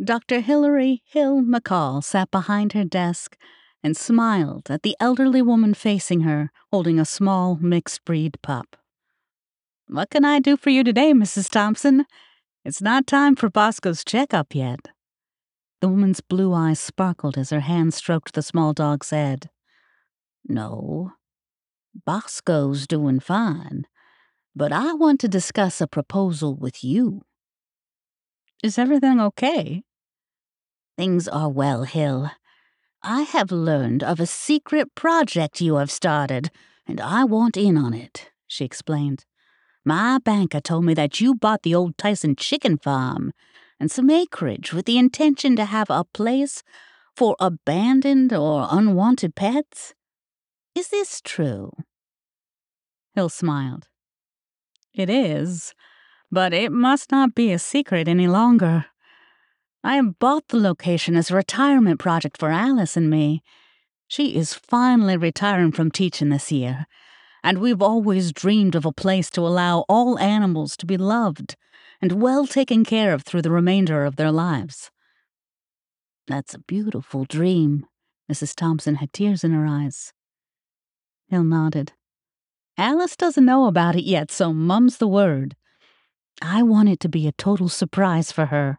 Dr. Hilary Hill McCall sat behind her desk and smiled at the elderly woman facing her, holding a small mixed-breed pup. "What can I do for you today, Mrs. Thompson? It's not time for Bosco's checkup yet." The woman's blue eyes sparkled as her hand stroked the small dog's head. "No, Bosco's doing fine, but I want to discuss a proposal with you." "Is everything okay?" "Things are well, Hill. I have learned of a secret project you have started, and I want in on it," she explained. "My banker told me that you bought the old Tyson chicken farm and some acreage with the intention to have a place for abandoned or unwanted pets. Is this true?" Hill smiled. "It is, but it must not be a secret any longer. I have bought the location as a retirement project for Alice and me. She is finally retiring from teaching this year, and we've always dreamed of a place to allow all animals to be loved and well taken care of through the remainder of their lives." "That's a beautiful dream." Mrs. Thompson had tears in her eyes. Hill nodded. "Alice doesn't know about it yet, so mum's the word. I want it to be a total surprise for her."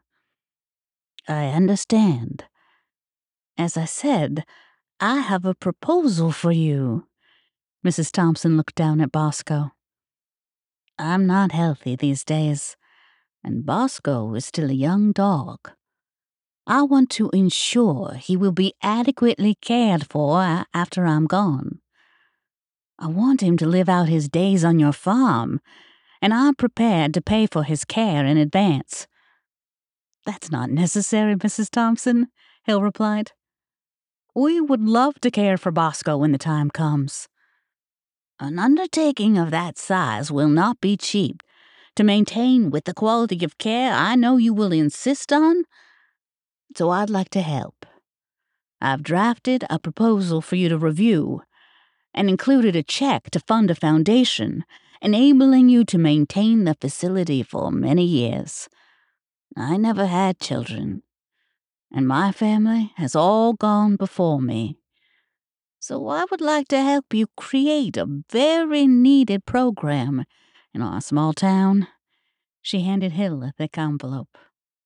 "I understand. As I said, I have a proposal for you." Mrs. Thompson looked down at Bosco. "I'm not healthy these days, and Bosco is still a young dog. I want to ensure he will be adequately cared for after I'm gone. I want him to live out his days on your farm, and I'm prepared to pay for his care in advance." "That's not necessary, Mrs. Thompson," Hill replied. "We would love to care for Bosco when the time comes." "An undertaking of that size will not be cheap to maintain with the quality of care I know you will insist on, so I'd like to help. I've drafted a proposal for you to review and included a check to fund a foundation, enabling you to maintain the facility for many years. I never had children, and my family has all gone before me. So I would like to help you create a very needed program in our small town." She handed Hill a thick envelope.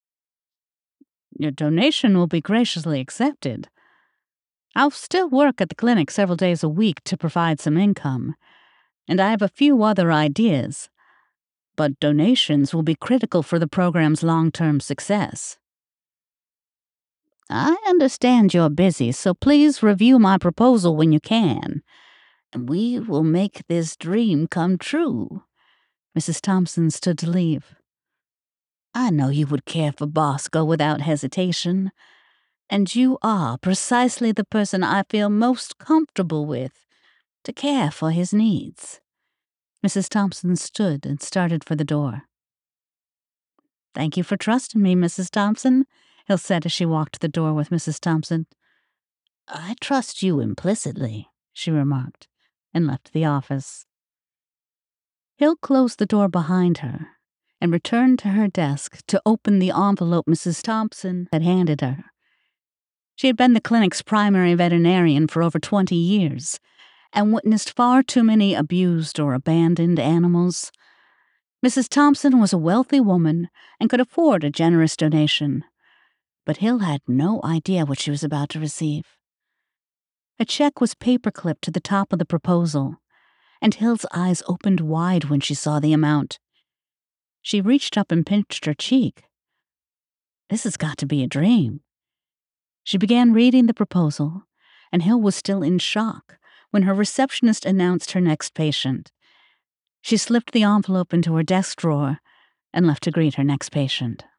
"Your donation will be graciously accepted. I'll still work at the clinic several days a week to provide some income, and I have a few other ideas, but donations will be critical for the program's long-term success." "I understand you're busy, so please review my proposal when you can, and we will make this dream come true." Mrs. Thompson stood to leave. "I know you would care for Bosco without hesitation, and you are precisely the person I feel most comfortable with to care for his needs." Mrs. Thompson stood and started for the door. "Thank you for trusting me, Mrs. Thompson," Hill said as she walked to the door with Mrs. Thompson. "I trust you implicitly," she remarked, and left the office. Hill closed the door behind her and returned to her desk to open the envelope Mrs. Thompson had handed her. She had been the clinic's primary veterinarian for over 20 years and witnessed far too many abused or abandoned animals. Mrs. Thompson was a wealthy woman and could afford a generous donation, but Hill had no idea what she was about to receive. A check was paper-clipped to the top of the proposal, and Hill's eyes opened wide when she saw the amount. She reached up and pinched her cheek. This has got to be a dream. She began reading the proposal, and Hill was still in shock when her receptionist announced her next patient. She slipped the envelope into her desk drawer and left to greet her next patient.